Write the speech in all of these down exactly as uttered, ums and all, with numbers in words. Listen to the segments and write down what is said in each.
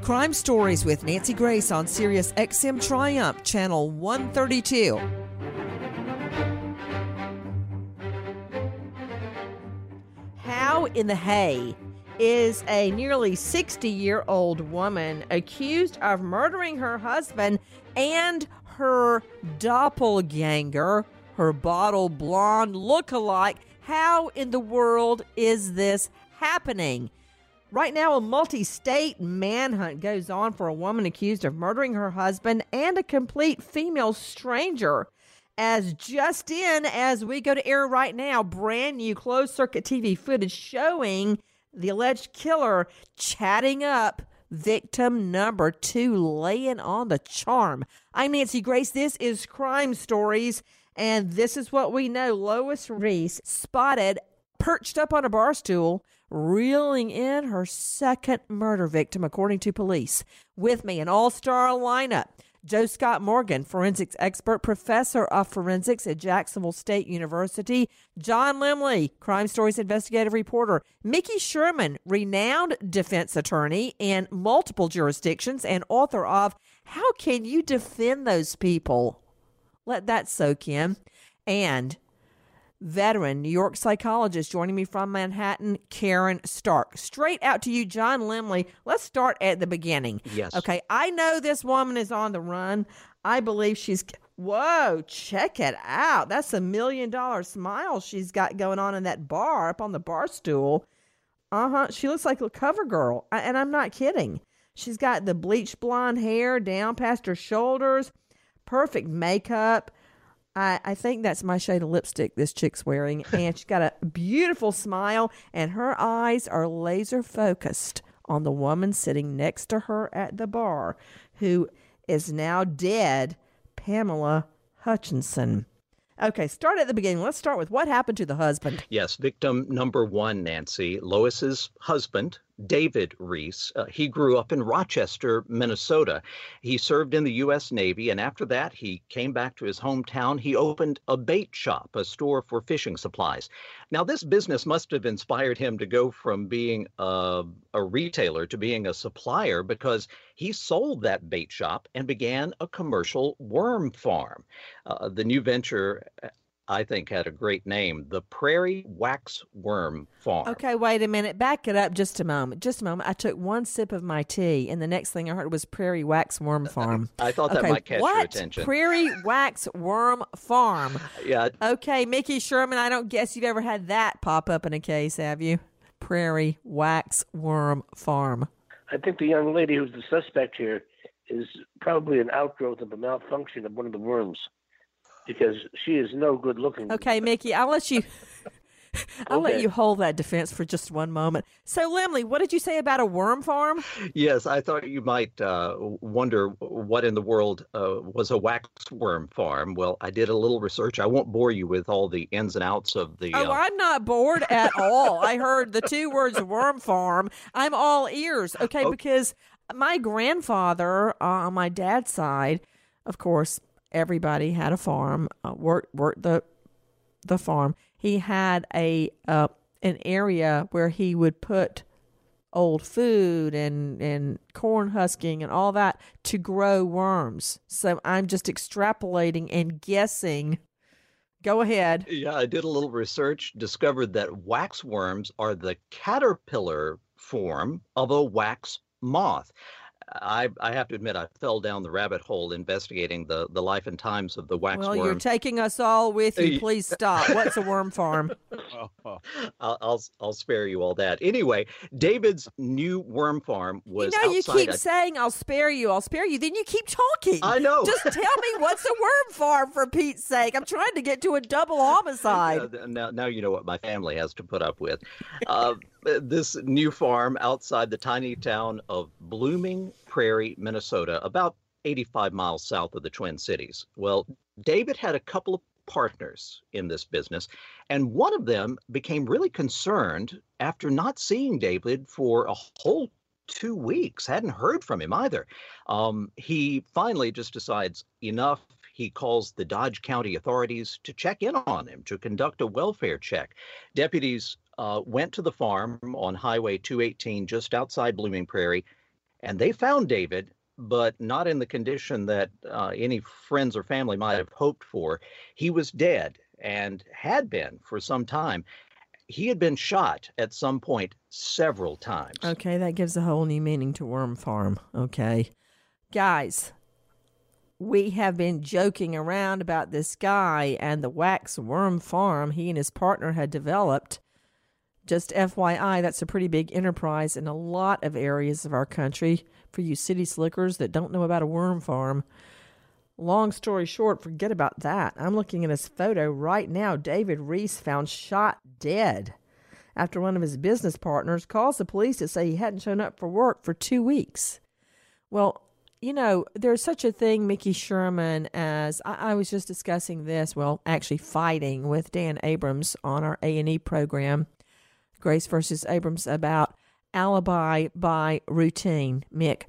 Crime Stories with Nancy Grace on Sirius X M Triumph, Channel one thirty-two. How in the hay is a nearly sixty-year-old woman accused of murdering her husband and her doppelganger, her bottle blonde look-alike? How in the world is this happening? Right now, a multi-state manhunt goes on for a woman accused of murdering her husband and a complete female stranger. As just in, as we go to air right now, brand new closed-circuit T V footage showing the alleged killer chatting up victim number two, laying on the charm. I'm Nancy Grace. This is Crime Stories, and this is what we know. Lois Reese spotted perched up on a bar stool, reeling in her second murder victim, according to police. With me, an all-star lineup. Joe Scott Morgan, forensics expert, professor of forensics at Jacksonville State University. John Limley, Crime Stories investigative reporter. Mickey Sherman, renowned defense attorney in multiple jurisdictions and author of How Can You Defend Those People? Let that soak in. And veteran New York psychologist joining me from Manhattan, Karen Stark. Straight out to you, John Limley. Let's start at the beginning. Yes. Okay, I know this woman is on the run. I believe she's... Whoa, check it out. That's a million dollar smile she's got going on in that bar, up on the bar stool. Uh-huh. She looks like a cover girl, and I'm not kidding. She's got the bleached blonde hair down past her shoulders, perfect makeup. I, I think that's my shade of lipstick this chick's wearing. And she's got a beautiful smile, and her eyes are laser focused on the woman sitting next to her at the bar, who is now dead, Pamela Hutchinson. Okay, start at the beginning. Let's start with what happened to the husband. Yes, victim number one, Nancy, Lois's husband, David Reese. Uh, he grew up in Rochester, Minnesota. He served in the U S Navy, and after that, he came back to his hometown. He opened a bait shop, a store for fishing supplies. Now, this business must have inspired him to go from being a, a retailer to being a supplier, because he sold that bait shop and began a commercial worm farm. Uh, the new venture, I think, had a great name, the Prairie Wax Worm Farm. Okay, wait a minute. Back it up just a moment. Just a moment. I took one sip of my tea, and the next thing I heard was Prairie Wax Worm Farm. I thought that okay, might catch what? your attention. Prairie Wax Worm Farm. Yeah. Okay, Mickey Sherman, I don't guess you've ever had that pop up in a case, have you? Prairie Wax Worm Farm. I think the young lady who's the suspect here is probably an outgrowth of a malfunction of one of the worms, because she is no good looking. Okay, Mickey, I'll let you I'll Okay. let you hold that defense for just one moment. So, Limley, what did you say about a worm farm? Yes, I thought you might uh, wonder what in the world uh, was a wax worm farm. Well, I did a little research. I won't bore you with all the ins and outs of the... Oh, uh, I'm not bored at all. I heard the two words worm farm. I'm all ears. Okay, Oh. because my grandfather uh, on my dad's side, of course, everybody had a farm, uh, worked, worked the the farm. He had a uh, an area where he would put old food and, and corn husking and all that to grow worms. So I'm just extrapolating and guessing. Go ahead. Yeah, I did a little research, discovered that waxworms are the caterpillar form of a wax moth. I, I have to admit, I fell down the rabbit hole investigating the, the life and times of the waxworm. Well, you're taking us all with you. Please stop. What's a worm farm? I'll, I'll I'll spare you all that. Anyway, David's new worm farm was You know, you outside keep a- saying, I'll spare you, I'll spare you. Then you keep talking. I know. Just tell me what's a worm farm, for Pete's sake. I'm trying to get to a double homicide. Uh, now, now you know what my family has to put up with. Uh, this new farm outside the tiny town of Blooming Prairie, Minnesota, about eighty-five miles south of the Twin Cities. Well, David had a couple of partners in this business, and one of them became really concerned after not seeing David for a whole two weeks. Hadn't heard from him either. Um, he finally just decides enough. He calls the Dodge County authorities to check in on him, to conduct a welfare check. Deputies uh, went to the farm on Highway two eighteen just outside Blooming Prairie, And they found David, but not in the condition that uh, any friends or family might have hoped for. He was dead and had been for some time. He had been shot at some point several times. Okay, that gives a whole new meaning to Worm Farm. Okay. Guys, we have been joking around about this guy and the wax worm farm he and his partner had developed. Just F Y I, that's a pretty big enterprise in a lot of areas of our country for you city slickers that don't know about a worm farm. Long story short, forget about that. I'm looking at his photo right now. David Reese found shot dead after one of his business partners calls the police to say he hadn't shown up for work for two weeks. Well, you know, there's such a thing, Mickey Sherman, as I, I was just discussing this, well, actually fighting with Dan Abrams on our A and E program, Grace versus Abrams, about alibi by routine, Mick.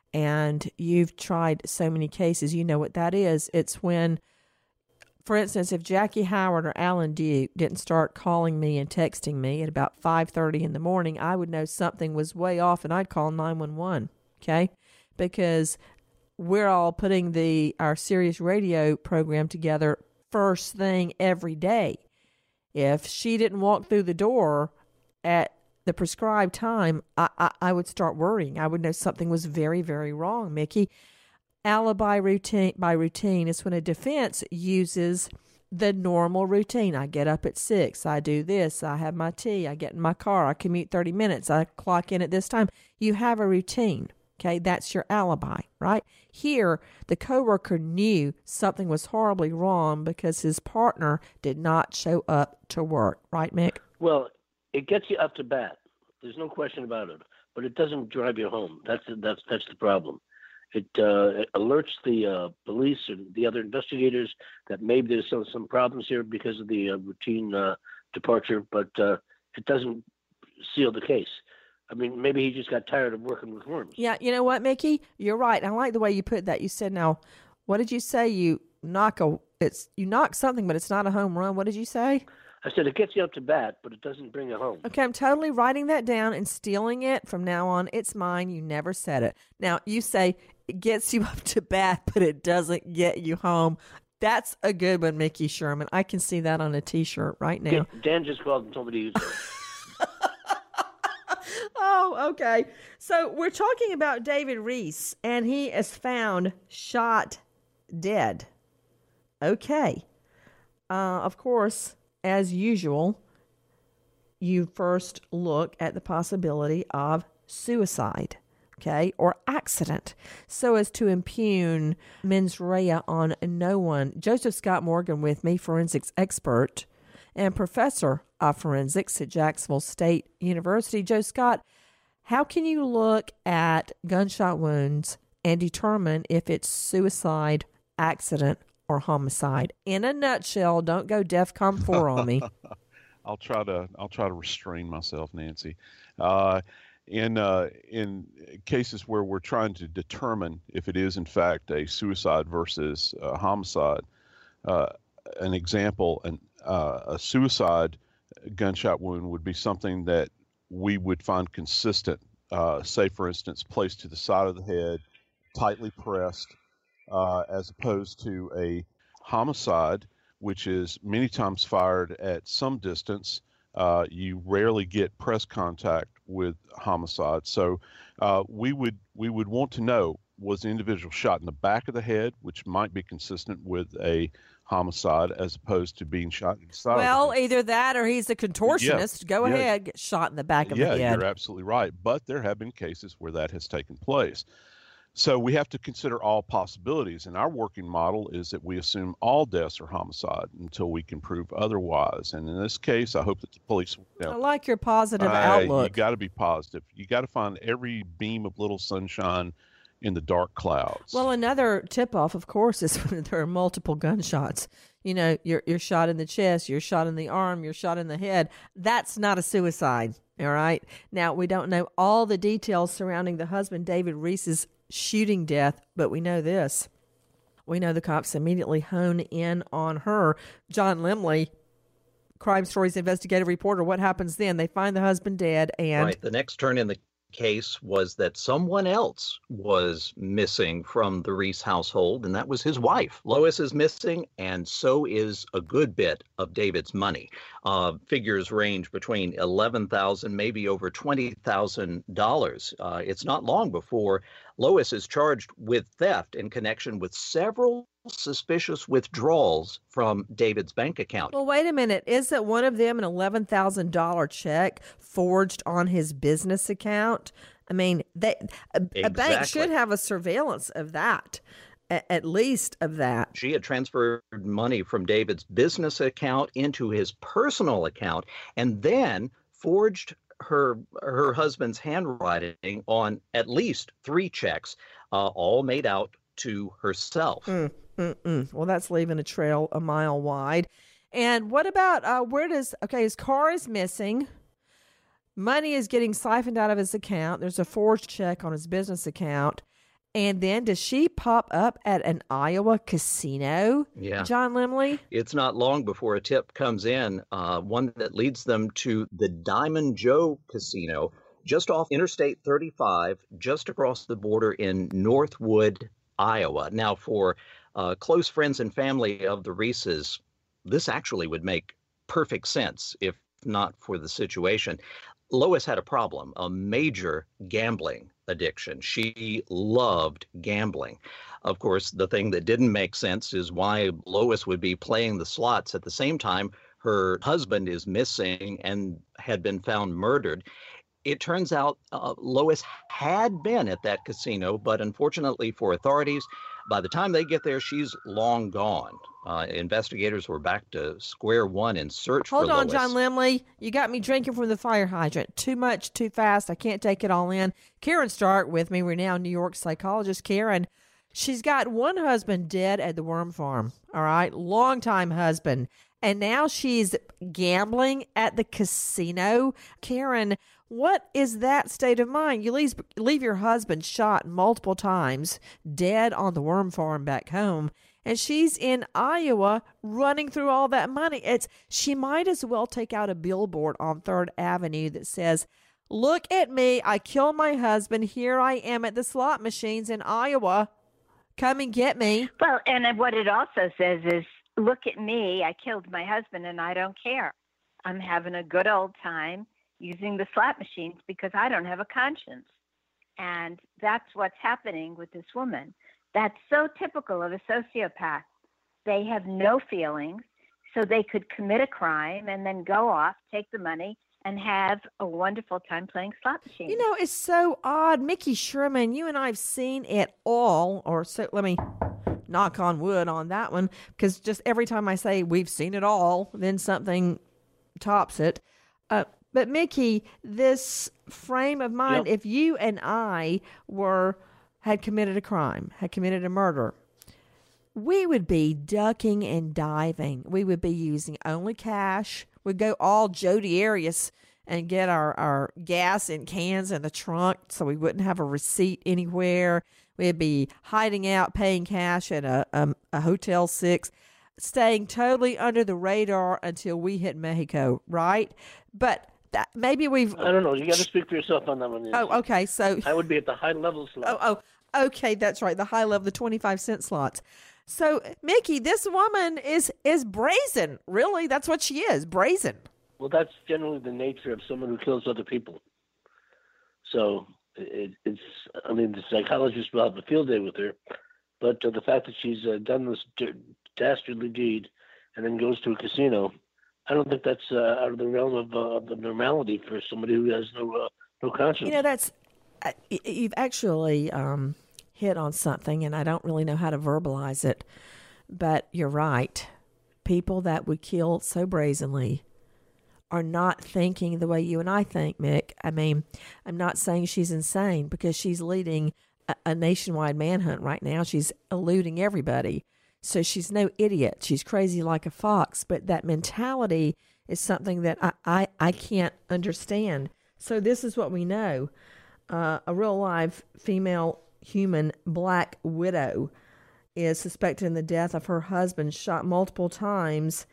And you've tried so many cases, you know what that is. It's when, for instance, if Jackie Howard or Alan Duke didn't start calling me and texting me at about five thirty in the morning, I would know something was way off and I'd call nine one one, okay? Because we're all putting the our Sirius radio program together first thing every day. If she didn't walk through the door at the prescribed time, I, I, I would start worrying. I would know something was very, very wrong, Mickey. Alibi routine by routine is when a defense uses the normal routine. I get up at six. I do this. I have my tea. I get in my car. I commute thirty minutes. I clock in at this time. You have a routine. Okay, that's your alibi, right? Here, the coworker knew something was horribly wrong because his partner did not show up to work, right, Mick? Well, it gets you up to bat. There's no question about it. But it doesn't drive you home. That's that's that's the problem. It, uh, it alerts the uh, police and the other investigators that maybe there's some, some problems here because of the uh, routine uh, departure, but uh, it doesn't seal the case. I mean, maybe he just got tired of working with worms. Yeah, you know what, Mickey? You're right. I like the way you put that. You said, now, what did you say? You knock a it's you knock something, but it's not a home run. What did you say? I said it gets you up to bat, but it doesn't bring you home. Okay, I'm totally writing that down and stealing it from now on. It's mine. You never said it. Now, you say it gets you up to bat, but it doesn't get you home. That's a good one, Mickey Sherman. I can see that on a T-shirt right now. Dan just called and told me to use it. Oh, okay. So we're talking about David Reese, and he is found shot dead. Okay. Uh, of course, as usual, you first look at the possibility of suicide, okay, or accident, so as to impugn mens rea on no one. Joseph Scott Morgan with me, forensics expert and professor of forensics at Jacksonville State University. Joe Scott, how can you look at gunshot wounds and determine if it's suicide, accident, or homicide? In a nutshell, don't go DEFCON four on me. I'll try to I'll try to restrain myself, Nancy. Uh, in uh, in cases where we're trying to determine if it is in fact a suicide versus a homicide, uh, an example, an uh, a suicide gunshot wound would be something that we would find consistent. Uh, say, for instance, placed to the side of the head, tightly pressed, uh, as opposed to a homicide, which is many times fired at some distance. Uh, you rarely get press contact with homicide. So uh, we would we would want to know, was the individual shot in the back of the head, which might be consistent with a homicide, as opposed to being shot in the side Well, of the head. either that or he's a contortionist. Yeah. Go Yeah. ahead, get shot in the back of yeah, the head. you're absolutely right. But there have been cases where that has taken place. So we have to consider all possibilities. And our working model is that we assume all deaths are homicide until we can prove otherwise. And in this case, I hope that the police, you know, I like your positive Uh, outlook. You got to be positive. You got to find every beam of little sunshine in the dark clouds. Well, another tip-off, of course, is when there are multiple gunshots. You know, you're you're shot in the chest, you're shot in the arm, you're shot in the head. That's not a suicide, all right? Now, we don't know all the details surrounding the husband, David Reese's shooting death, but we know this. We know the cops immediately hone in on her. John Limley, Crime Stories investigative reporter, what happens then? They find the husband dead, and Right. The next turn in the case was that someone else was missing from the Reese household, and that was his wife. Lois is missing, and so is a good bit of David's money. Uh, figures range between eleven thousand dollars, maybe over twenty thousand dollars. Uh, it's not long before Lois is charged with theft in connection with several suspicious withdrawals from David's bank account. Well, wait a minute. Isn't one of them an eleven thousand dollars check forged on his business account? I mean, they, a, exactly. a bank should have a surveillance of that, a, at least of that. She had transferred money from David's business account into his personal account and then forged her her husband's handwriting on at least three checks, uh, all made out to herself. Mm. Mm-mm. Well, that's leaving a trail a mile wide. And what about, uh, where does, okay, his car is missing. Money is getting siphoned out of his account. There's a forged check on his business account. And then does she pop up at an Iowa casino, yeah. John Lemley? It's not long before a tip comes in, uh, one that leads them to the Diamond Joe Casino, just off Interstate thirty-five, just across the border in Northwood, Iowa. Now, for Uh, close friends and family of the Reeses, this actually would make perfect sense if not for the situation. Lois had a problem, a major gambling addiction. She loved gambling. Of course, the thing that didn't make sense is why Lois would be playing the slots at the same time her husband is missing and had been found murdered. It turns out uh, Lois had been at that casino, but unfortunately for authorities, by the time they get there, she's long gone. Uh, investigators were back to square one in search Hold for on, Lois. John Lemley. You got me drinking from the fire hydrant. Too much, too fast. I can't take it all in. Karen Stark with me. We're now New York psychologist. Karen, she's got one husband dead at the worm farm, all right? Longtime husband. And now she's gambling at the casino. Karen, what is that state of mind? You leave, leave your husband shot multiple times, dead on the worm farm back home, and she's in Iowa running through all that money. It's she might as well take out a billboard on Third Avenue that says, "Look at me, I killed my husband. Here I am at the slot machines in Iowa. Come and get me." Well, and what it also says is, "Look at me, I killed my husband and I don't care. I'm having a good old time using the slot machines because I don't have a conscience." And that's what's happening with this woman. That's so typical of a sociopath. They have no feelings, so they could commit a crime and then go off, take the money, and have a wonderful time playing slot machines. You know, it's so odd. Mickey Sherman, you and I have seen it all, or so, let me knock on wood on that one, because just every time I say we've seen it all, then something tops it. Uh, but Mickey, this frame of mind, Yep. if you and I were had committed a crime, had committed a murder, we would be ducking and diving. We would be using only cash. We'd go all Jodi Arias and get our, our gas in cans in the trunk so we wouldn't have a receipt anywhere. We'd be hiding out, paying cash at a, um, a Hotel six, staying totally under the radar until we hit Mexico, right? But that, maybe we've... I don't know. You got to speak for yourself on that one. Nancy. Oh, okay, so... I would be at the high level slot. Oh, oh, okay, that's right, the high level, the twenty-five cent slots. So, Mickey, this woman is is brazen. Really, that's what she is, brazen. Well, that's generally the nature of someone who kills other people. So it, it's, I mean, the psychologist will have a field day with her, but uh, the fact that she's uh, done this d- dastardly deed and then goes to a casino, I don't think that's uh, out of the realm of, uh, of the normality for somebody who has no uh, no conscience. You know, that's uh, y- you've actually um, hit on something, and I don't really know how to verbalize it, but you're right. People that would kill so brazenly are not thinking the way you and I think, Mick. I mean, I'm not saying she's insane because she's leading a, a nationwide manhunt right now. She's eluding everybody. So she's no idiot. She's crazy like a fox. But that mentality is something that I, I, I can't understand. So this is what we know. Uh, a real live female human black widow is suspected in the death of her husband, shot multiple times.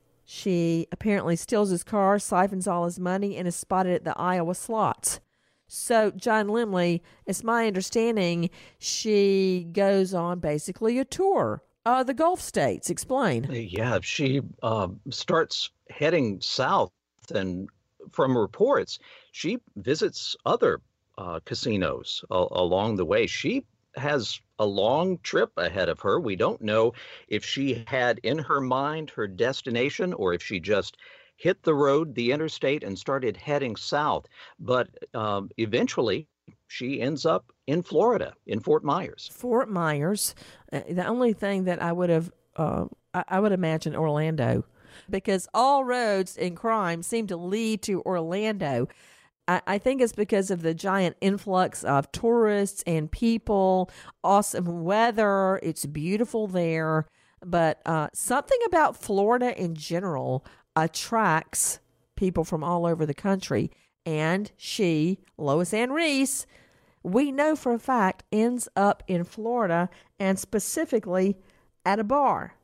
She apparently steals his car, siphons all his money, and is spotted at the Iowa slots. So, John Limley, it's my understanding she goes on basically a tour of the Gulf states. Explain. Yeah, she um, starts heading south, and from reports, she visits other uh, casinos a- along the way. She has a long trip ahead of her. We don't know if she had in her mind her destination or if she just hit the road, the interstate, and started heading south. But um, eventually, she ends up in Florida, in Fort Myers. Fort Myers. Uh, the only thing that I would have, uh, I, I would imagine Orlando, because all roads in crime seem to lead to Orlando. I, I think it's because of the giant influx of tourists and people, awesome weather. It's beautiful there. But uh, something about Florida in general attracts people from all over the country. And she, Lois Ann Reese, we know for a fact, ends up in Florida and specifically at a bar.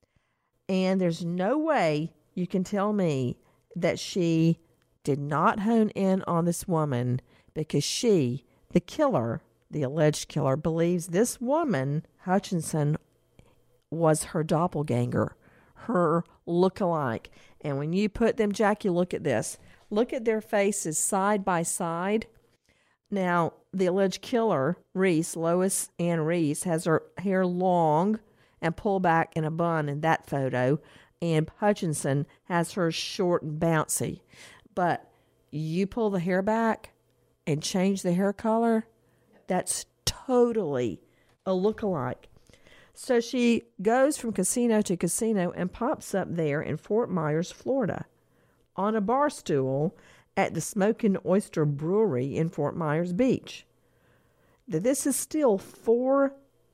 And there's no way you can tell me that she did not hone in on this woman, because she, the killer, the alleged killer, believes this woman, Hutchinson, was her doppelganger, her look-alike. And when you put them, Jackie, look at this. Look at their faces side by side. Now, the alleged killer, Reese, Lois Ann Reese, has her hair long and pulled back in a bun in that photo. And Hutchinson has her short and bouncy. But you pull the hair back and change the hair color, that's totally a look-alike. So she goes from casino to casino and pops up there in Fort Myers, Florida, on a bar stool at the Smokin' Oyster Brewery in Fort Myers Beach. This is still four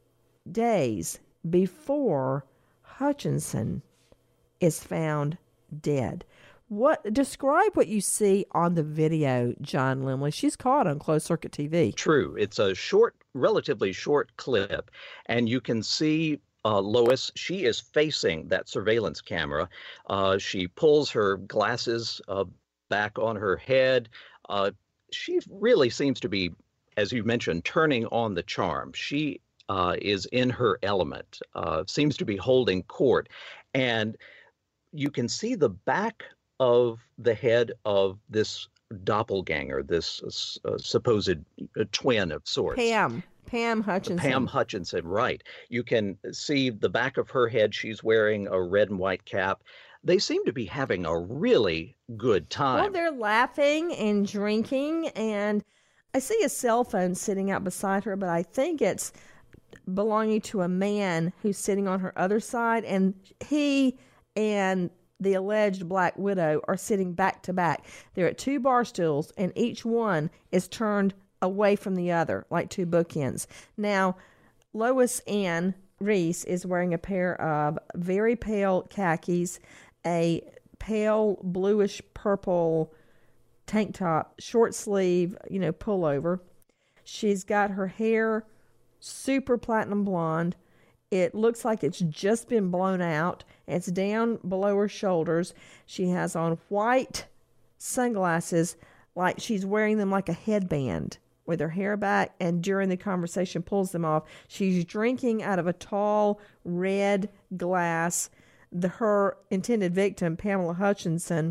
days before Hutchinson is found dead. What describe what you see on the video, John Limley? She's caught on closed circuit T V. True. It's a short, relatively short clip, and you can see uh, Lois. She is facing that surveillance camera. Uh, she pulls her glasses uh, back on her head. Uh, she really seems to be, as you mentioned, turning on the charm. She uh, is in her element, uh, seems to be holding court, and you can see the back of the head of this doppelganger, this uh, supposed uh, twin of sorts. Pam. Pam Hutchinson. Pam Hutchinson, right. You can see the back of her head. She's wearing a red and white cap. They seem to be having a really good time. Well, they're laughing and drinking, and I see a cell phone sitting out beside her, but I think it's belonging to a man who's sitting on her other side, and he and the alleged Black Widow are sitting back to back. They're at two bar stools, and each one is turned away from the other, like two bookends. Now, Lois Ann Reese is wearing a pair of very pale khakis, a pale bluish purple tank top, short sleeve, you know, pullover. She's got her hair super platinum blonde. It looks like it's just been blown out. It's down below her shoulders. She has on white sunglasses, like she's wearing them like a headband, with her hair back, and during the conversation pulls them off. She's drinking out of a tall red glass. The, her intended victim, Pamela Hutchinson,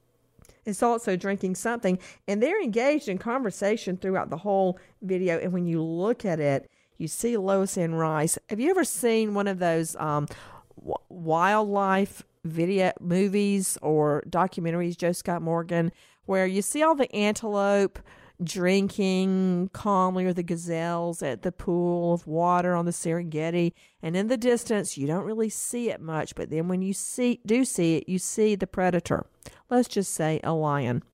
is also drinking something, and they're engaged in conversation throughout the whole video. And when you look at it, you see Lois Ann Rice. Have you ever seen one of those um, w- wildlife video movies or documentaries, Joe Scott Morgan, where you see all the antelope drinking calmly, or the gazelles at the pool of water on the Serengeti, and in the distance you don't really see it much, but then when you see do see it, you see the predator, let's just say a lion,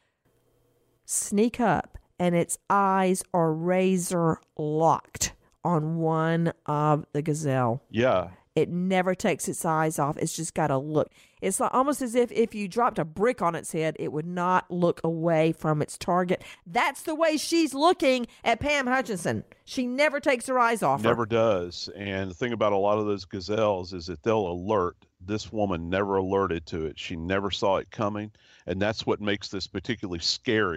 sneak up, and its eyes are razor locked on one of the gazelle. Yeah. It never takes its eyes off. It's just got to look. It's like, almost as if if you dropped a brick on its head, it would not look away from its target. That's the way she's looking at Pam Hutchinson. She never takes her eyes off her. Never does. And the thing about a lot of those gazelles is that they'll alert. This woman never alerted to it. She never saw it coming. And that's what makes this particularly scary,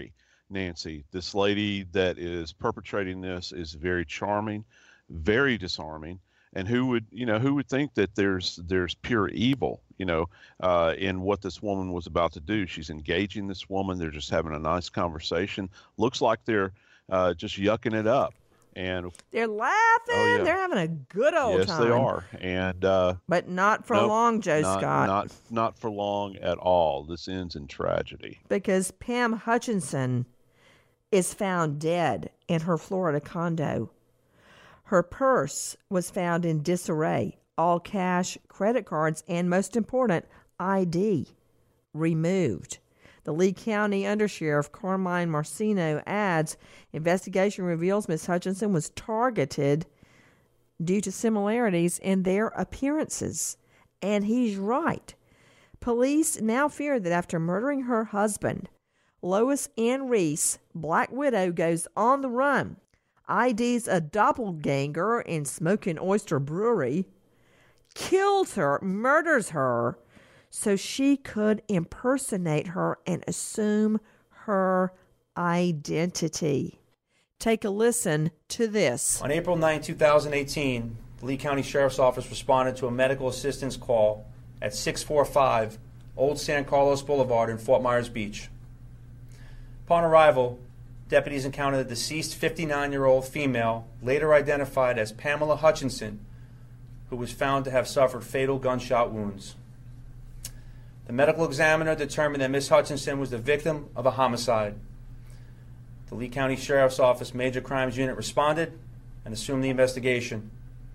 Nancy. This lady that is perpetrating this is very charming, very disarming. And who would, you know, who would think that there's there's pure evil, you know, uh, in what this woman was about to do? She's engaging this woman. They're just having a nice conversation. Looks like they're uh, just yucking it up. And they're laughing. Oh, yeah. They're having a good old yes, time. Yes, they are. And uh, but not for nope, long, Joe not, Scott. Not not for long at all. This ends in tragedy. Because Pam Hutchinson is found dead in her Florida condo. Her purse was found in disarray, all cash, credit cards, and most important, I D removed. The Lee County Undersheriff Carmine Marcino adds, investigation reveals Miss Hutchinson was targeted due to similarities in their appearances. And he's right. Police now fear that after murdering her husband, Lois Ann Reese, Black Widow, goes on the run. I D's a doppelganger in Smoking Oyster Brewery, kills her, murders her, so she could impersonate her and assume her identity. Take a listen to this. On April ninth, two thousand eighteen, the Lee County Sheriff's Office responded to a medical assistance call at six forty-five Old San Carlos Boulevard in Fort Myers Beach. Upon arrival, deputies encountered a deceased fifty-nine-year-old female, later identified as Pamela Hutchinson, who was found to have suffered fatal gunshot wounds. The medical examiner determined that Miss Hutchinson was the victim of a homicide. The Lee County Sheriff's Office Major Crimes Unit responded and assumed the investigation.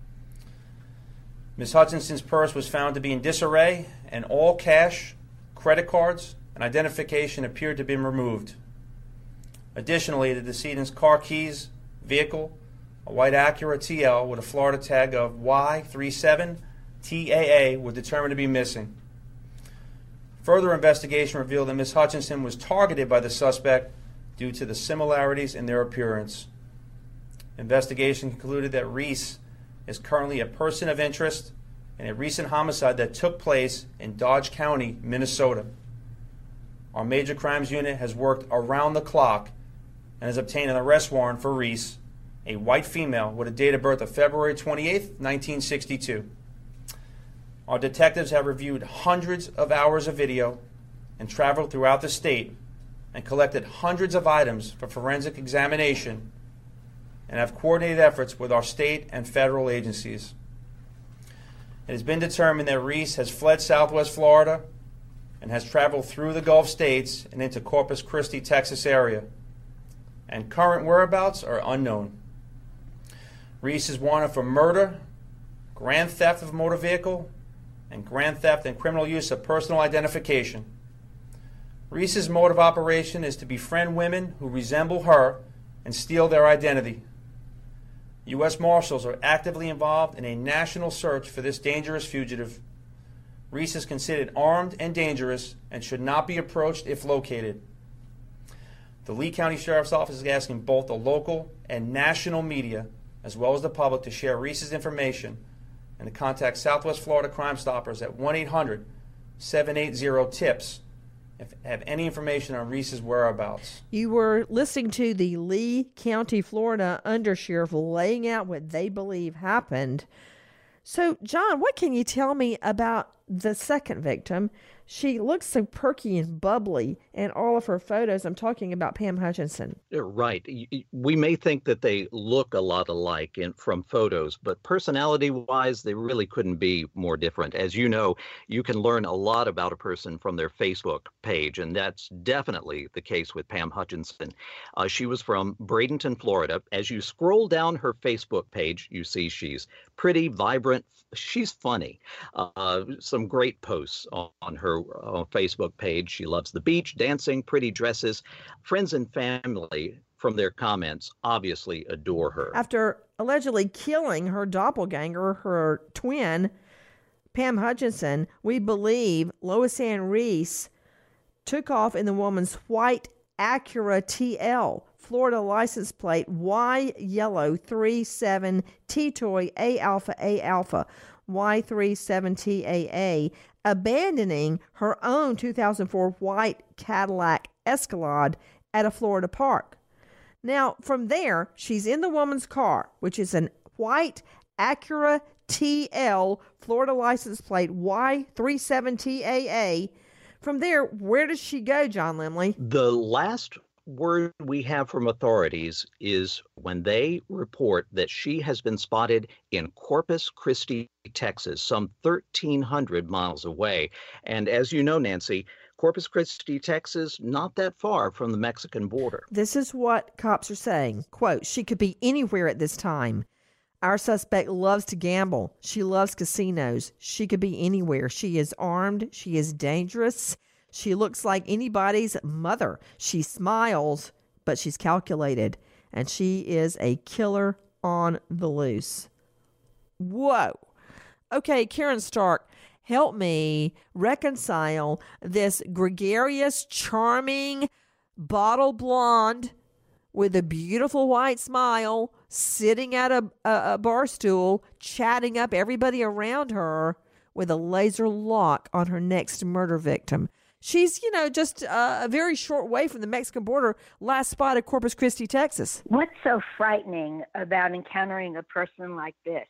Miss Hutchinson's purse was found to be in disarray, and all cash, credit cards, and identification appeared to have been removed. Additionally, the decedent's car keys, vehicle, a white Acura T L with a Florida tag of Y thirty-seven T A A were determined to be missing. Further investigation revealed that Miss Hutchinson was targeted by the suspect due to the similarities in their appearance. Investigation concluded that Reese is currently a person of interest in a recent homicide that took place in Dodge County, Minnesota. Our Major Crimes Unit has worked around the clock and has obtained an arrest warrant for Reese, a white female with a date of birth of February twenty-eighth, nineteen sixty-two. Our detectives have reviewed hundreds of hours of video and traveled throughout the state and collected hundreds of items for forensic examination and have coordinated efforts with our state and federal agencies. It has been determined that Reese has fled Southwest Florida and has traveled through the Gulf states and into Corpus Christi, Texas area, and current whereabouts are unknown. Reese is wanted for murder, grand theft of a motor vehicle, and grand theft and criminal use of personal identification. Reese's mode of operation is to befriend women who resemble her and steal their identity. U S Marshals are actively involved in a national search for this dangerous fugitive. Reese is considered armed and dangerous and should not be approached if located. The Lee County Sheriff's Office is asking both the local and national media, as well as the public, to share Reese's information and to contact Southwest Florida Crime Stoppers at one eight hundred, seven eight zero, TIPS if you have any information on Reese's whereabouts. You were listening to the Lee County, Florida Undersheriff laying out what they believe happened. So, John, what can you tell me about the second victim? She looks so perky and bubbly in all of her photos. I'm talking about Pam Hutchinson. Right. We may think that they look a lot alike in, from photos, but personality-wise, they really couldn't be more different. As you know, you can learn a lot about a person from their Facebook page, and that's definitely the case with Pam Hutchinson. Uh, she was from Bradenton, Florida. As you scroll down her Facebook page, you see she's pretty, vibrant. She's funny. Uh, some great posts on, on her uh, Facebook page. She loves the beach, dancing, pretty dresses. Friends and family, from their comments, obviously adore her. After allegedly killing her doppelganger, her twin, Pam Hutchinson, we believe Lois Ann Reese took off in the woman's white Acura T L. Florida license plate Y yellow three seven T Toy A Alpha A Alpha Y three seven T A A, abandoning her own two thousand four white Cadillac Escalade at a Florida park. Now, from there, she's in the woman's car, which is an white Acura T L, Florida license plate Y thirty-seven T A A. From there, where does she go, John Lemley? The last word we have from authorities is when they report that she has been spotted in Corpus Christi, Texas, some thirteen hundred miles away. And as you know, Nancy, Corpus Christi, Texas, not that far from the Mexican border. This is what cops are saying. Quote, she could be anywhere at this time. Our suspect loves to gamble. She loves casinos. She could be anywhere. She is armed. She is dangerous. She looks like anybody's mother. She smiles, but she's calculated. And she is a killer on the loose. Whoa. Okay, Karen Stark, help me reconcile this gregarious, charming, bottle blonde with a beautiful white smile, sitting at a, a, a bar stool, chatting up everybody around her with a laser lock on her next murder victim. She's, you know, just uh, a very short way from the Mexican border, last spotted Corpus Christi, Texas. What's so frightening about encountering a person like this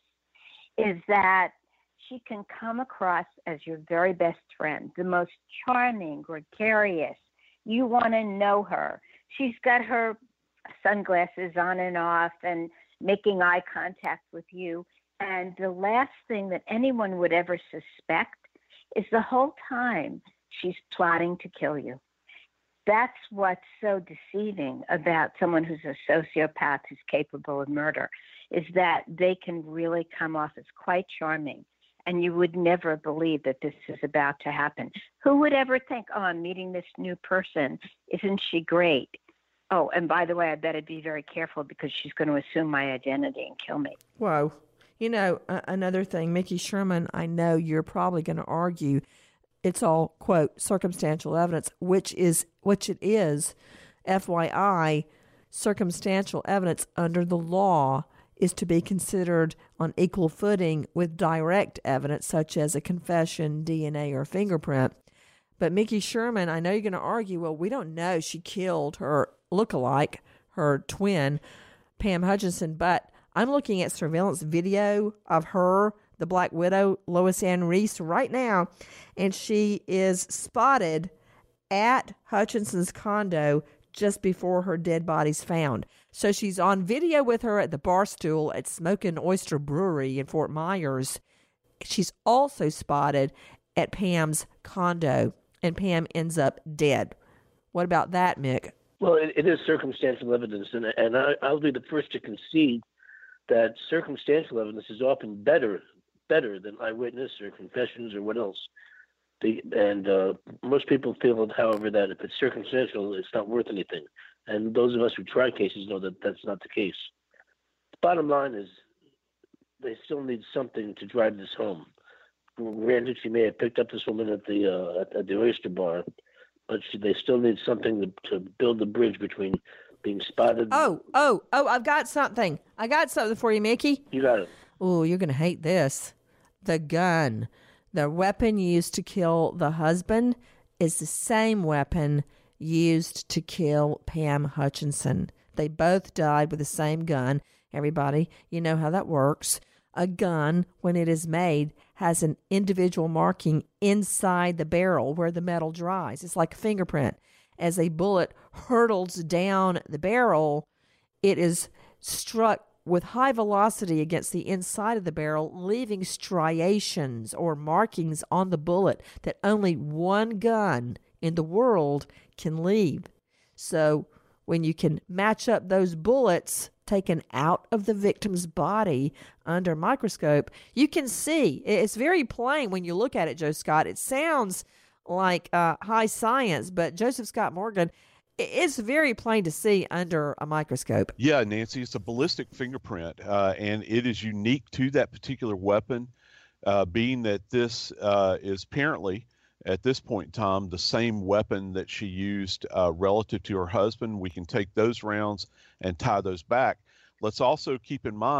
is that she can come across as your very best friend, the most charming, gregarious. You want to know her. She's got her sunglasses on and off and making eye contact with you. And the last thing that anyone would ever suspect is the whole time she's plotting to kill you. That's what's so deceiving about someone who's a sociopath who's capable of murder, is that they can really come off as quite charming. And you would never believe that this is about to happen. Who would ever think, oh, I'm meeting this new person. Isn't she great? Oh, and by the way, I better be very careful because she's going to assume my identity and kill me. Whoa. You know, uh, another thing, Mickey Sherman, I know you're probably going to argue it's all, quote, circumstantial evidence, which is, which it is, F Y I, circumstantial evidence under the law is to be considered on equal footing with direct evidence, such as a confession, D N A, or fingerprint. But Mickey Sherman, I know you're going to argue, well, we don't know she killed her lookalike, her twin, Pam Hutchinson, but I'm looking at surveillance video of her, the Black Widow, Lois Ann Reese, right now, and she is spotted at Hutchinson's condo just before her dead body's found. So she's on video with her at the bar stool at Smokin' Oyster Brewery in Fort Myers. She's also spotted at Pam's condo, and Pam ends up dead. What about that, Mick? Well, it, it is circumstantial evidence, and, and I, I'll be the first to concede that circumstantial evidence is often better better than eyewitness or confessions or what else. The, and uh, most people feel, however, that if it's circumstantial, it's not worth anything. And those of us who try cases know that that's not the case. The bottom line is they still need something to drive this home. Granted, she may have picked up this woman at the uh, at, at the oyster bar, but she, they still need something to, to build the bridge between being spotted. Oh, oh, oh, I've got something. I got something for you, Mickey. You got it. Oh, you're going to hate this. The gun, the weapon used to kill the husband, is the same weapon used to kill Pam Hutchinson. They both died with the same gun. Everybody, you know how that works. A gun, when it is made, has an individual marking inside the barrel where the metal dries. It's like a fingerprint. As a bullet hurtles down the barrel, it is struck with high velocity against the inside of the barrel, leaving striations or markings on the bullet that only one gun in the world can leave. So when you can match up those bullets taken out of the victim's body under a microscope, you can see. It's very plain when you look at it, Joe Scott. It sounds like uh, high science, but Joseph Scott Morgan, it's very plain to see under a microscope. Yeah, Nancy, it's a ballistic fingerprint, uh, and it is unique to that particular weapon, uh, being that this uh, is apparently, at this point in time, the same weapon that she used uh, relative to her husband. We can take those rounds and tie those back. Let's also keep in mind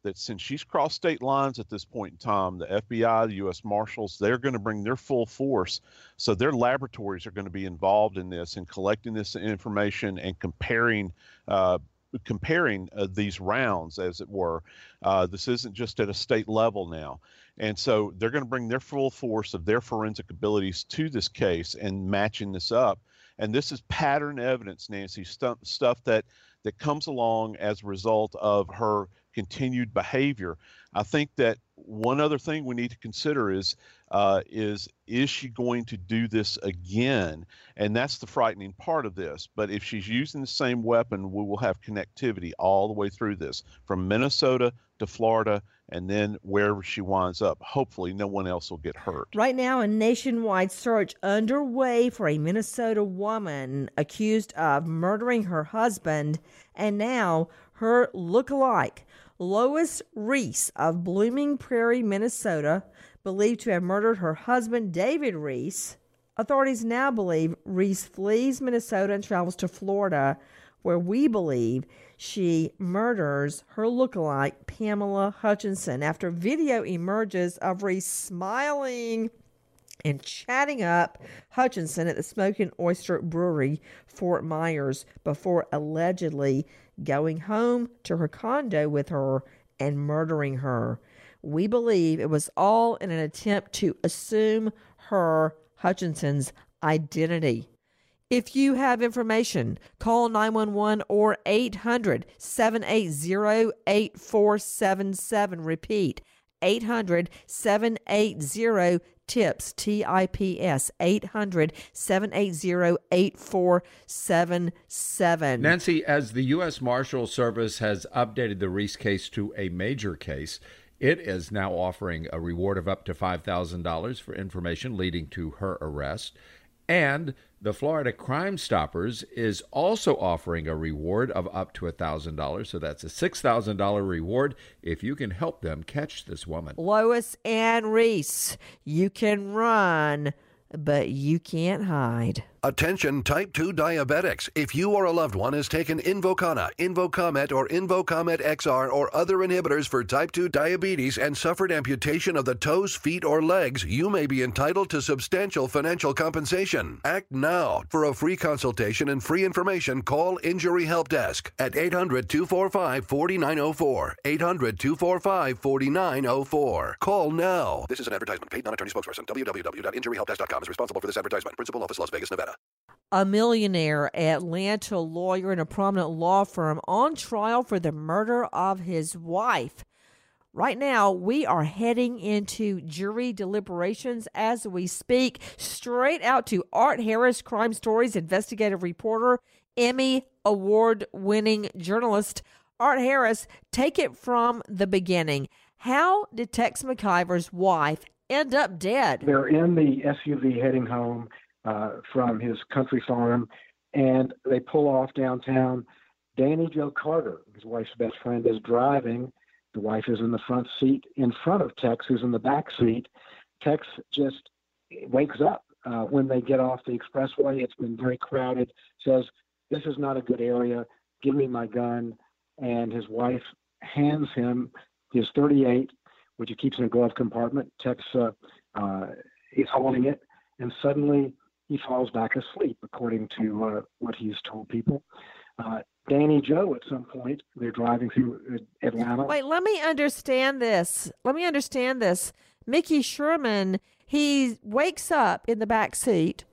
that since she's crossed state lines at this point in time, the F B I, the U S Marshals, they're going to bring their full force. So their laboratories are going to be involved in this and collecting this information and comparing uh, comparing uh, these rounds, as it were. Uh, this isn't just at a state level now. And so they're going to bring their full force of their forensic abilities to this case and matching this up. And this is pattern evidence, Nancy, stuff, stuff that, that comes along as a result of her continued behavior. I think that one other thing we need to consider is, uh, is, is she going to do this again? And that's the frightening part of this. But if she's using the same weapon, we will have connectivity all the way through this, from Minnesota to Florida, and then wherever she winds up. Hopefully no one else will get hurt. Right now, a nationwide search underway for a Minnesota woman accused of murdering her husband, and now her lookalike, Lois Reese of Blooming Prairie, Minnesota, believed to have murdered her husband, David Reese. Authorities now believe Reese flees Minnesota and travels to Florida, where we believe she murders her lookalike, Pamela Hutchinson, after video emerges of Reese smiling and chatting up Hutchinson at the Smoking Oyster Brewery, Fort Myers, before allegedly going home to her condo with her and murdering her. We believe it was all in an attempt to assume her, Hutchinson's, identity. If you have information, call nine one one or eight hundred, seven eight zero, eight four seven seven. Repeat, eight hundred, seven eight zero, TIPS, T I P S, eight hundred, seven eight zero, eight four seven seven. Nancy, as the U S Marshal Service has updated the Reese case to a major case, it is now offering a reward of up to five thousand dollars for information leading to her arrest. And the Florida Crime Stoppers is also offering a reward of up to one thousand dollars. So that's a six thousand dollars reward if you can help them catch this woman. Lois and Reese, you can run, but you can't hide. Attention type two diabetics. If you or a loved one has taken Invokana, Invokamet, or Invokamet X R or other inhibitors for type two diabetes and suffered amputation of the toes, feet, or legs, you may be entitled to substantial financial compensation. Act now. For a free consultation and free information, call Injury Help Desk at eight hundred, two four five, four nine zero four. eight hundred, two four five, four nine zero four. Call now. This is an advertisement. Paid non-attorney spokesperson. w w w dot injury help desk dot com is responsible for this advertisement. Principal office, Las Vegas, Nevada. A millionaire Atlanta lawyer and a prominent law firm on trial for the murder of his wife. Right now, we are heading into jury deliberations as we speak. Straight out to Art Harris, Crime Stories investigative reporter, Emmy award-winning journalist. Art Harris, take it from the beginning. How did Tex McIver's wife end up dead? They're in the S U V heading home uh, from his country farm, and they pull off downtown. Danny Joe Carter, his wife's best friend, is driving. The wife is in the front seat in front of Tex, who's in the back seat. Tex just wakes up uh, when they get off the expressway. It's been very crowded. Says, "This is not a good area. Give me my gun." And his wife hands him his thirty-eight, which he keeps in a glove compartment. Tex uh, uh, is holding it, and suddenly he falls back asleep, according to uh, what he's told people. Uh, Danny Joe, at some point, they're driving through Atlanta. Wait, let me understand this. Let me understand this. Mickey Sherman, he wakes up in the back seat,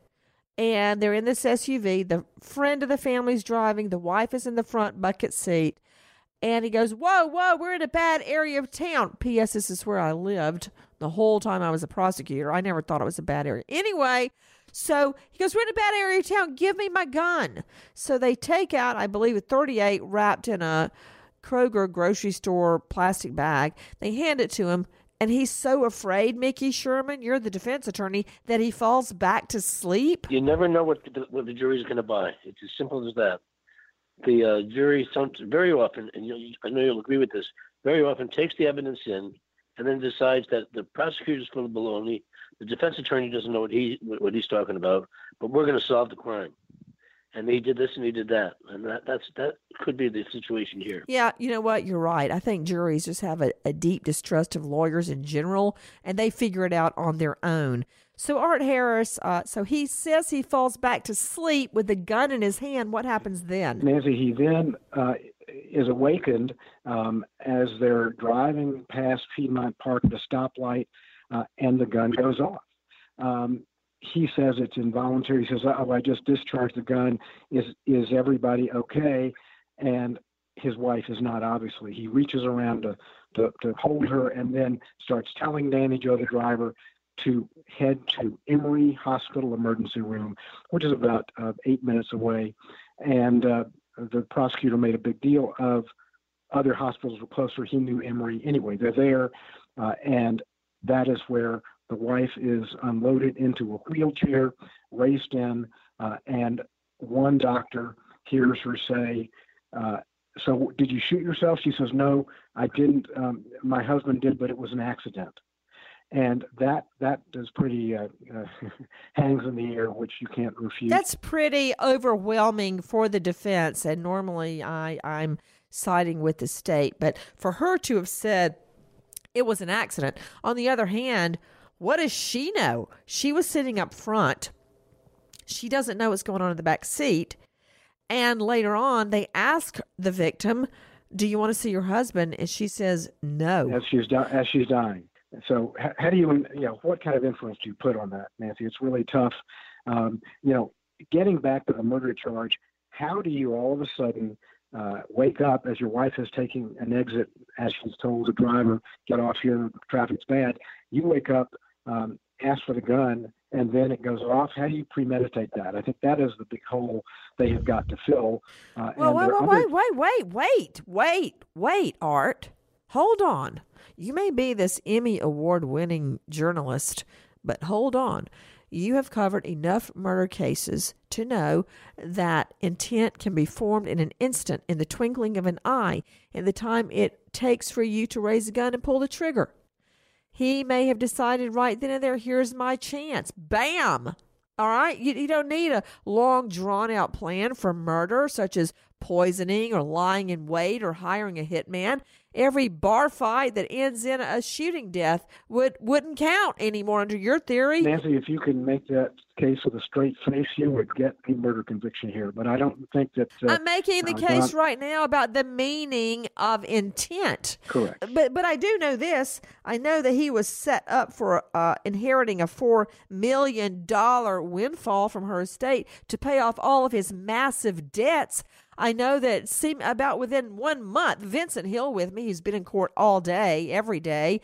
and they're in this S U V. The friend of the family's driving. The wife is in the front bucket seat. And he goes, whoa, whoa, we're in a bad area of town. P S. This is where I lived the whole time I was a prosecutor. I never thought it was a bad area. Anyway, so he goes, we're in a bad area of town. Give me my gun. So they take out, I believe, a thirty-eight wrapped in a Kroger grocery store plastic bag. They hand it to him. And he's so afraid, Mickey Sherman, you're the defense attorney, that he falls back to sleep. You never know what the, what the jury's going to buy. It's as simple as that. The uh, jury some, very often, and you, I know you'll agree with this, very often takes the evidence in and then decides that the prosecutor's full of baloney, the defense attorney doesn't know what he what he's talking about, but we're going to solve the crime. and he did this and he did that, and that that's that could be the situation here. Yeah, you know what? You're right. I think juries just have a, a deep distrust of lawyers in general, and they figure it out on their own. So Art Harris, uh, so he says he falls back to sleep with the gun in his hand. What happens then? Nancy, he then uh, is awakened um, as they're driving past Piedmont Park at a stoplight, uh, and the gun goes off. Um, he says it's involuntary. He says, "Oh, I just discharged the gun. Is is everybody okay?" And his wife is not, obviously. He reaches around to, to, to hold her and then starts telling Danny Joe, the driver, to head to Emory Hospital emergency room, which is about uh, eight minutes away. And uh, the prosecutor made a big deal of other hospitals were closer. He knew Emory anyway. They're there, uh, and that is where the wife is unloaded into a wheelchair, raced in, uh, and one doctor hears her say, uh, "So did you shoot yourself?" She says, "No, I didn't. Um, my husband did, but it was an accident." And that that is pretty uh, uh, hangs in the air, which you can't refute. That's pretty overwhelming for the defense, and normally I, I'm siding with the state. But for her to have said it was an accident, on the other hand, what does she know? She was sitting up front. She doesn't know what's going on in the back seat. And later on, they ask the victim, "Do you want to see your husband?" And she says, "No." As she's di- as she's dying. So how, how do you, you know, what kind of influence do you put on that, Nancy? It's really tough. Um, you know, getting back to the murder charge, how do you all of a sudden uh, wake up as your wife is taking an exit, as she's told the driver, "Get off here, traffic's bad." You wake up, um, ask for the gun, and then it goes off. How do you premeditate that? I think that is the big hole they have got to fill. Uh, well, wait, other... wait, wait, wait, wait, wait, wait, Art. Hold on. You may be this Emmy award-winning journalist, but hold on. You have covered enough murder cases to know that intent can be formed in an instant, in the twinkling of an eye, in the time it takes for you to raise a gun and pull the trigger. He may have decided right then and there, here's my chance. Bam! All right? You, you don't need a long, drawn-out plan for murder, such as poisoning or lying in wait or hiring a hitman. Every bar fight that ends in a shooting death would, wouldn't count anymore under your theory. Nancy, if you can make that case with a straight face, you would get a murder conviction here. But I don't think that... Uh, I'm making the uh, case Don... right now about the meaning of intent. Correct. But but I do know this. I know that he was set up for uh, inheriting a four million dollars windfall from her estate to pay off all of his massive debts. I know that seem about within one month, Vincent Hill with me, who's been in court all day, every day,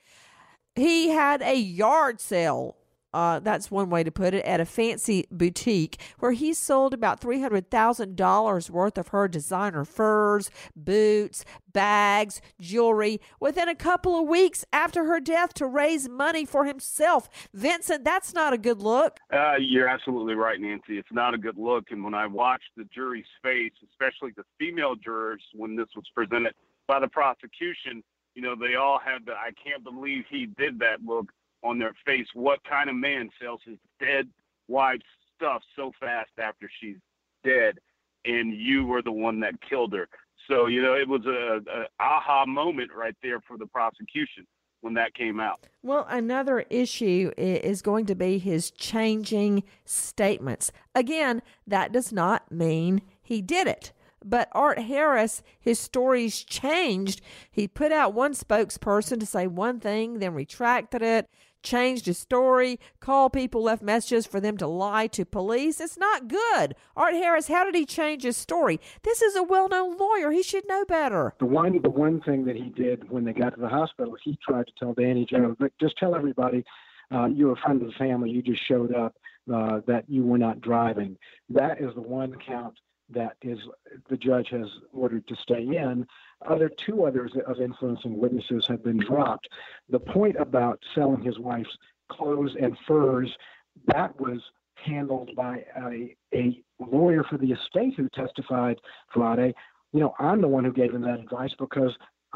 he had a yard sale. Uh, that's one way to put it, at a fancy boutique where he sold about three hundred thousand dollars worth of her designer furs, boots, bags, jewelry within a couple of weeks after her death to raise money for himself. Vincent, that's not a good look. Uh, you're absolutely right, Nancy. It's not a good look. And when I watched the jury's face, especially the female jurors, when this was presented by the prosecution, you know, they all had the "I can't believe he did that" look on their face. What kind of man sells his dead wife's stuff so fast after she's dead, and you were the one that killed her? So, you know, it was a, a aha moment right there for the prosecution when that came out. Well, another issue is going to be his changing statements. Again, that does not mean he did it. But Art Harris, his stories changed. He put out one spokesperson to say one thing, then retracted it, changed his story, called people, left messages for them to lie to police. It's not good. Art Harris, how did he change his story? This is a well-known lawyer. He should know better. The one the one thing that he did when they got to the hospital, he tried to tell Danny Joe, just tell everybody uh, you're a friend of the family, you just showed up, uh, that you were not driving. That is the one count that is the judge has ordered to stay in. Other two others of influencing witnesses have been dropped. The point about selling his wife's clothes and furs, that was handled by a, a lawyer for the estate who testified Friday. You know, I'm the one who gave him that advice because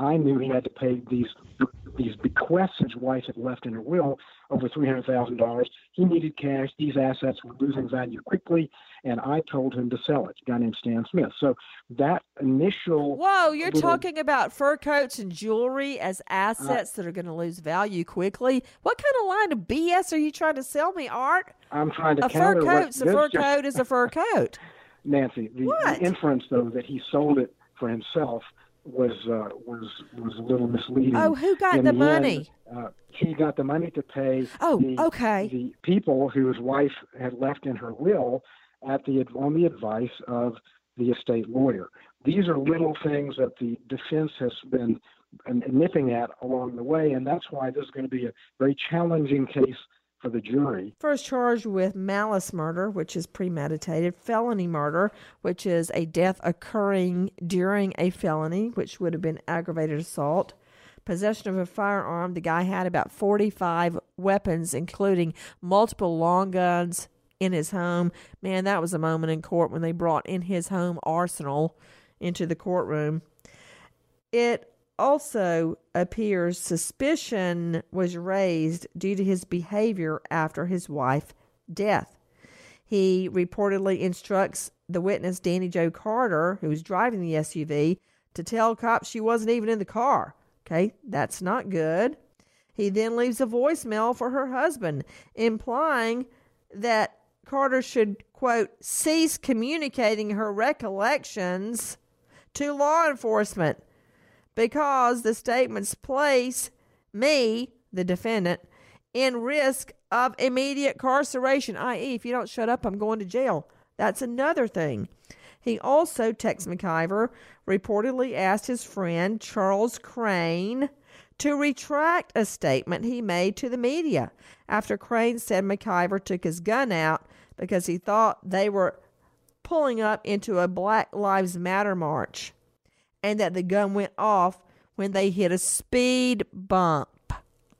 I knew he had to pay these these bequests his wife had left in her will, over three hundred thousand dollars. He needed cash. These assets were losing value quickly, and I told him to sell it. A guy named Stan Smith. So that initial... Whoa, you're little, talking about fur coats and jewelry as assets uh, that are going to lose value quickly? What kind of line of B S are you trying to sell me, Art? I'm trying to a counter fur coat's a fur just, coat is a fur coat. Nancy, the, the inference, though, that he sold it for himself was uh, was was a little misleading. Oh, who got In the, the money? End, uh, he got the money to pay oh, the, okay. the people whose wife had left in her will at the on the advice of the estate lawyer. These are little things that the defense has been nipping at along the way, and that's why this is going to be a very challenging case for the jury. First charged with malice murder, which is premeditated, felony murder, which is a death occurring during a felony, which would have been aggravated assault. Possession of a firearm. The guy had about forty-five weapons, including multiple long guns in his home. Man, that was a moment in court when they brought in his home arsenal into the courtroom. It also appears suspicion was raised due to his behavior after his wife's death. He reportedly instructs the witness, Danny Jo Carter, who was driving the S U V, to tell cops she wasn't even in the car. Okay, that's not good. He then leaves a voicemail for her husband, implying that Carter should, quote, cease communicating her recollections to law enforcement, because the statements place me, the defendant, in risk of immediate incarceration, that is, if you don't shut up, I'm going to jail. That's another thing. He also, Tex McIver, reportedly asked his friend Charles Crane to retract a statement he made to the media after Crane said McIver took his gun out because he thought they were pulling up into a Black Lives Matter march, and that the gun went off when they hit a speed bump.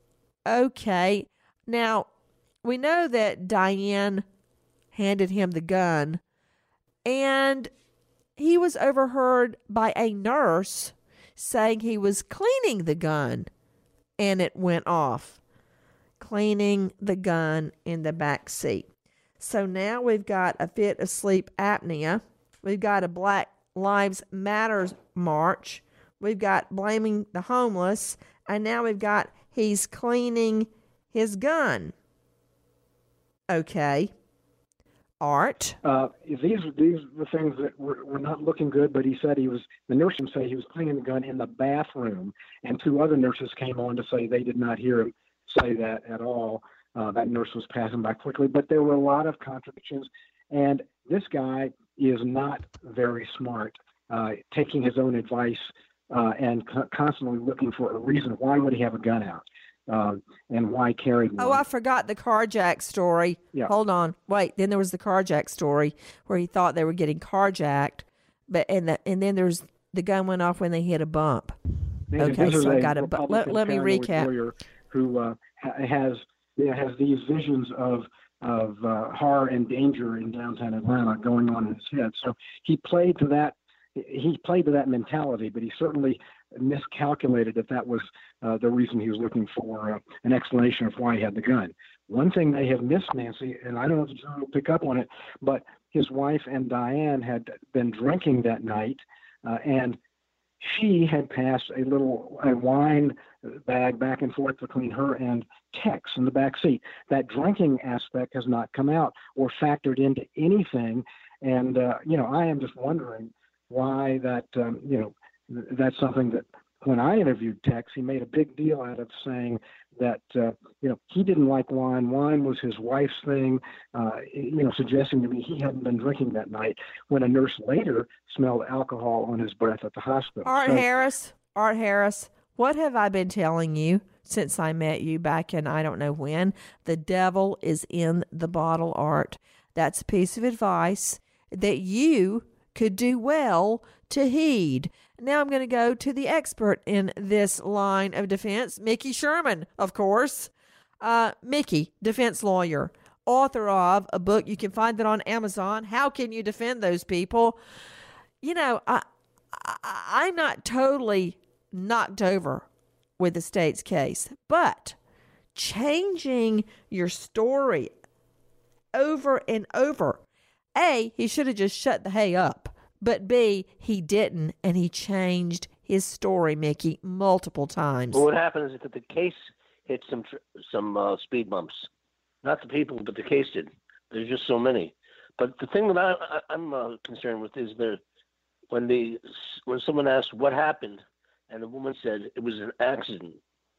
Okay, now, we know that Diane handed him the gun, and he was overheard by a nurse saying he was cleaning the gun, and it went off. Cleaning the gun in the back seat. So now we've got a fit of sleep apnea. We've got a Black Lives Matter march. We've got blaming the homeless. And now we've got he's cleaning his gun. Okay. Art? Uh, these these were things that were, were not looking good, but he said he was, the nurses say he was cleaning the gun in the bathroom, and two other nurses came on to say they did not hear him say that at all. Uh, that nurse was passing by quickly, but there were a lot of contradictions, and this guy is not very smart, uh, taking his own advice uh, and co- constantly looking for a reason. Why would he have a gun out? Uh, and why carry one? Oh, I forgot the carjack story. Yeah. Hold on. Wait, then there was the carjack story where he thought they were getting carjacked, but and the, and then there's the gun went off when they hit a bump. And okay, so I got to. But let, let me recap. Who uh, ha- has you know, has these visions of of uh, horror and danger in downtown Atlanta going on in his head. So he played to that. He played to that mentality, but he certainly miscalculated if that was uh, the reason he was looking for uh, an explanation of why he had the gun. One thing they have missed, Nancy, and I don't know if the jury will pick up on it, but his wife and Diane had been drinking that night, uh, and she had passed a little a wine bag back and forth between her and Tex in the back seat. That drinking aspect has not come out or factored into anything, and uh, you know, I am just wondering why that um, you know that's something that when I interviewed Tex, he made a big deal out of saying that uh, you know he didn't like wine. Wine was his wife's thing. Uh, you know, suggesting to me he hadn't been drinking that night. When a nurse later smelled alcohol on his breath at the hospital. Art so, Harris, Art Harris, what have I been telling you since I met you back in I don't know when? The devil is in the bottle, Art. That's a piece of advice that you could do well to heed. Now I'm going to go to the expert in this line of defense, Mickey Sherman, of course. Uh, Mickey, defense lawyer, author of a book. You can find it on Amazon. How can you defend those people? You know, I, I, I'm not totally knocked over with the state's case. But changing your story over and over, A, he should have just shut the hay up. But B, he didn't, and he changed his story, Mickey, multiple times. Well, what happens is that the case hit some tr- some uh, speed bumps. Not the people, but the case did. There's just so many. But the thing that I, I, I'm uh, concerned with is the when the when someone asked what happened, and the woman said it was an accident.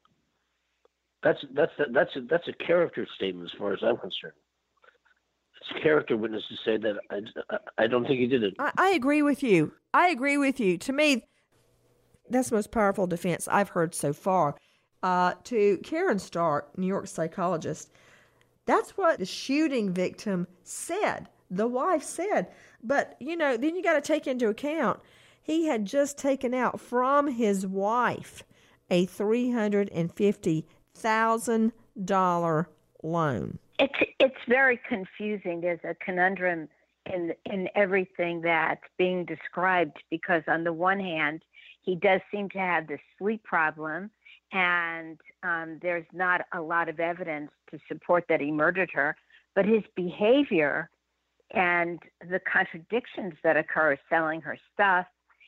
That's that's that's a, that's a character statement as far as I'm concerned. It's a character witness to say that I, I don't think he did it. I, I agree with you. I agree with you. To me, that's the most powerful defense I've heard so far. Uh, to Karen Stark, New York psychologist, that's what the shooting victim said. The wife said. But, you know, then you got to take into account he had just taken out from his wife a three hundred fifty thousand dollars loan. It's it's very confusing. There's a conundrum in in everything that's being described, because on the one hand, he does seem to have this sleep problem, and um, there's not a lot of evidence to support that he murdered her. But his behavior and the contradictions that occur, selling her stuff,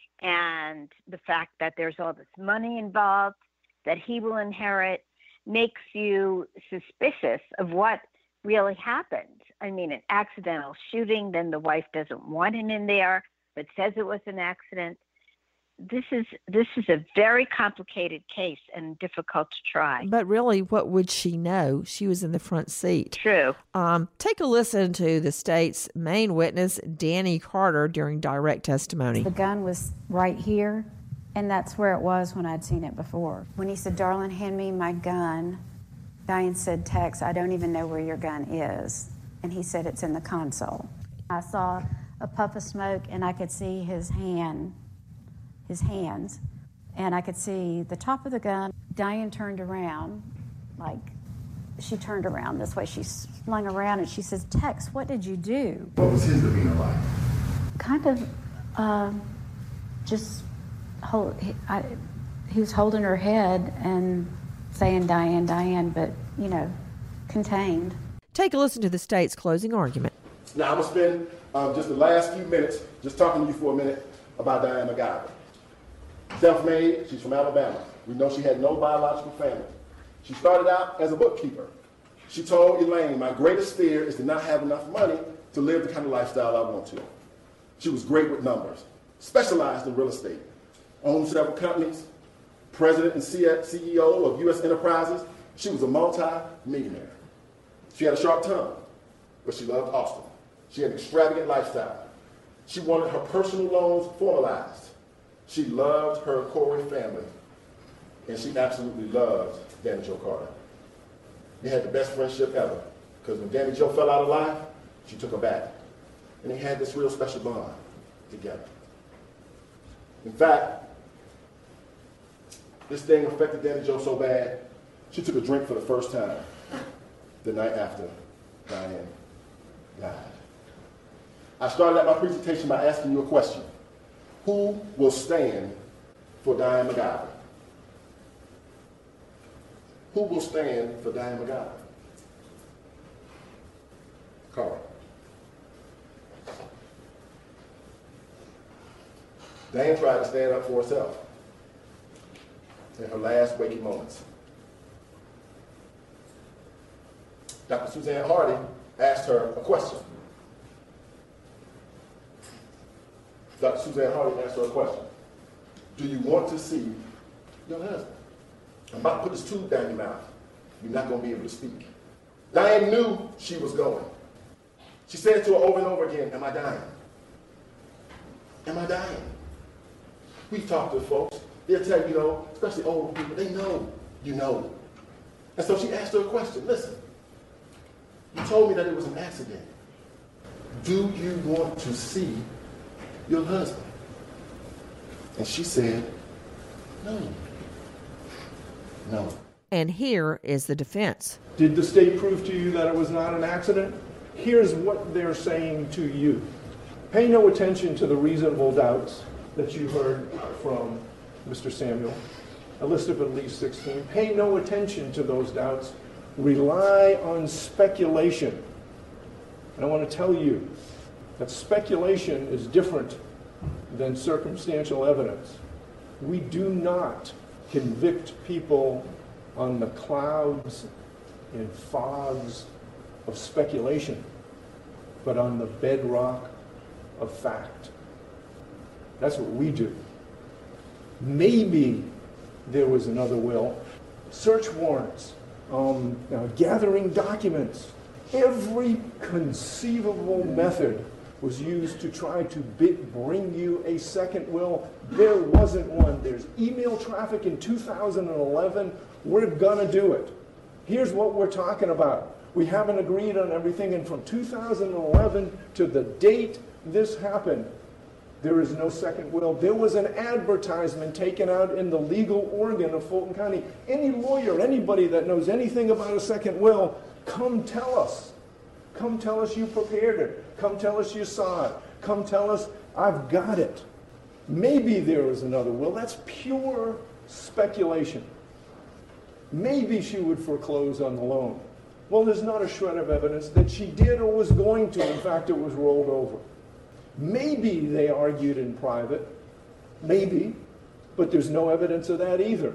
and the fact that there's all this money involved that he will inherit, makes you suspicious of what really happened. I mean, an accidental shooting, then the wife doesn't want him in there, but says it was an accident. This is this is a very complicated case and difficult to try. But really, what would she know? She was in the front seat. True. Um, take a listen to the state's main witness, Danny Carter, during direct testimony. The gun was right here, and that's where it was when I'd seen it before. When he said, "Darling, hand me my gun," Diane said, "Tex, I don't even know where your gun is." And he said, "It's in the console." I saw a puff of smoke, and I could see his hand, his hands, and I could see the top of the gun. Diane turned around, like, she turned around this way. She flung around, and she says, "Tex, what did you do?" What was his demeanor like? Kind of uh, just, hold, he, I, he was holding her head and saying, "Diane, Diane," but, you know, contained. Take a listen to the state's closing argument. Now, I'm going to spend um, just the last few minutes just talking to you for a minute about Diane McGowan. Self-made, she's from Alabama. We know she had no biological family. She started out as a bookkeeper. She told Elaine, "My greatest fear is to not have enough money to live the kind of lifestyle I want to." She was great with numbers, specialized in real estate, owned several companies, president and C E O of U S Enterprises. She was a multi-millionaire. She had a sharp tongue, but she loved Austin. She had an extravagant lifestyle. She wanted her personal loans formalized. She loved her Corey family, and she absolutely loved Danny Joe Carter. They had the best friendship ever, because when Danny Joe fell out of life, she took her back, and they had this real special bond together. In fact, this thing affected Danny Joe so bad, she took a drink for the first time the night after Diane died. I started out my presentation by asking you a question. Who will stand for Diane McGowan? Who will stand for Diane McGowan? Carl. Diane tried to stand up for herself in her last waking moments. Doctor Suzanne Hardy asked her a question. Doctor Suzanne Hardy asked her a question. Do you want to see your husband? I'm about to put this tube down your mouth. You're not going to be able to speak. Diane knew she was going. She said to her over and over again, "Am I dying? Am I dying?" We've talked to folks. They'll tell you, you know, especially old people, they know you know. And so she asked her a question. Listen, you told me that it was an accident. Do you want to see your husband? And she said, no. No. And here is the defense. Did the state prove to you that it was not an accident? Here's what they're saying to you. Pay no attention to the reasonable doubts that you heard from Mister Samuel, a list of at least sixteen. Pay no attention to those doubts. Rely on speculation. And I want to tell you that speculation is different than circumstantial evidence. We do not convict people on the clouds and fogs of speculation, but on the bedrock of fact. That's what we do. Maybe there was another will. Search warrants, um, uh, gathering documents. Every conceivable method was used to try to bit, bring you a second will. There wasn't one. There's email traffic in two thousand eleven. We're gonna do it. Here's what we're talking about. We haven't agreed on everything, and from two thousand eleven to the date this happened, there is no second will. There was an advertisement taken out in the legal organ of Fulton County. Any lawyer, anybody that knows anything about a second will, come tell us. Come tell us you prepared it. Come tell us you saw it. Come tell us I've got it. Maybe there was another will. That's pure speculation. Maybe she would foreclose on the loan. Well, there's not a shred of evidence that she did or was going to. In fact, it was rolled over. Maybe they argued in private. Maybe. But there's no evidence of that either.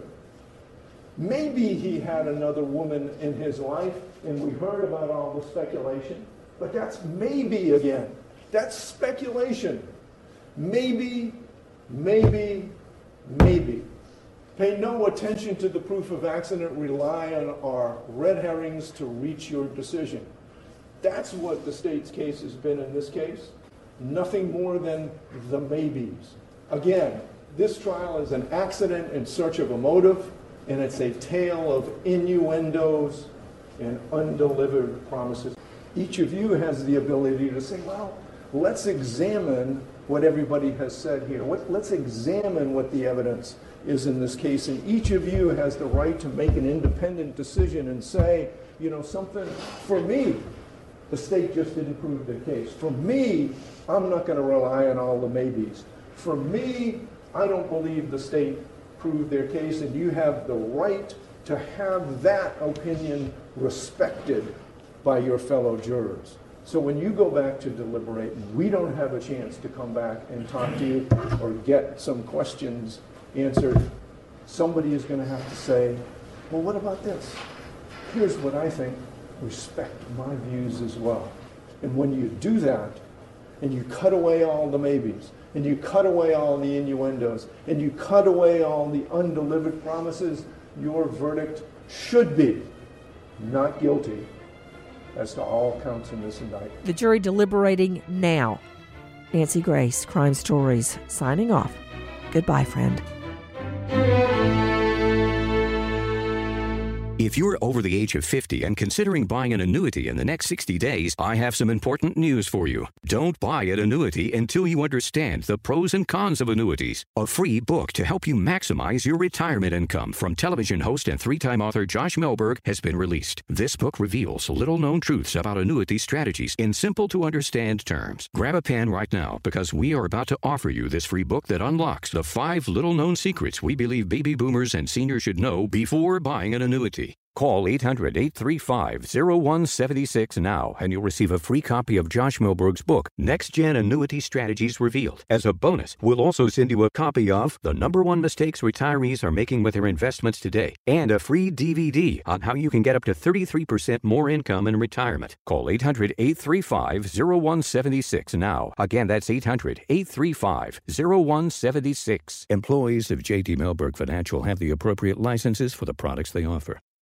Maybe he had another woman in his life, and we heard about all the speculation. But that's maybe again. That's speculation. Maybe, maybe, maybe. Pay no attention to the proof of accident. Rely on our red herrings to reach your decision. That's what the state's case has been in this case. Nothing more than the maybes. Again, this trial is an accident in search of a motive, and it's a tale of innuendos and undelivered promises. Each of you has the ability to say, well, let's examine what everybody has said here. Let's examine what the evidence is in this case, and each of you has the right to make an independent decision and say, you know, something, for me, the state just didn't prove their case. For me, I'm not going to rely on all the maybes. For me, I don't believe the state proved their case, and you have the right to have that opinion respected by your fellow jurors. So when you go back to deliberate, and we don't have a chance to come back and talk to you or get some questions answered, somebody is going to have to say, well, what about this? Here's what I think. Respect my views as well. And when you do that, and you cut away all the maybes, and you cut away all the innuendos, and you cut away all the undelivered promises, your verdict should be not guilty as to all counts in this indictment. The jury deliberating now. Nancy Grace, Crime Stories, signing off. Goodbye, friend. If you're over the age of fifty and considering buying an annuity in the next sixty days, I have some important news for you. Don't buy an annuity until you understand the pros and cons of annuities. A free book to help you maximize your retirement income from television host and three-time author Josh Melberg has been released. This book reveals little-known truths about annuity strategies in simple-to-understand terms. Grab a pen right now because we are about to offer you this free book that unlocks the five little-known secrets we believe baby boomers and seniors should know before buying an annuity. Call eight hundred, eight three five, zero one seven six now and you'll receive a free copy of Josh Melberg's book, Next Gen Annuity Strategies Revealed. As a bonus, we'll also send you a copy of The Number One Mistakes Retirees Are Making with Their Investments Today and a free D V D on how you can get up to thirty-three percent more income in retirement. Call eight hundred, eight three five, zero one seven six now. Again, that's eight hundred, eight three five, zero one seven six. Employees of J D Melberg Financial have the appropriate licenses for the products they offer.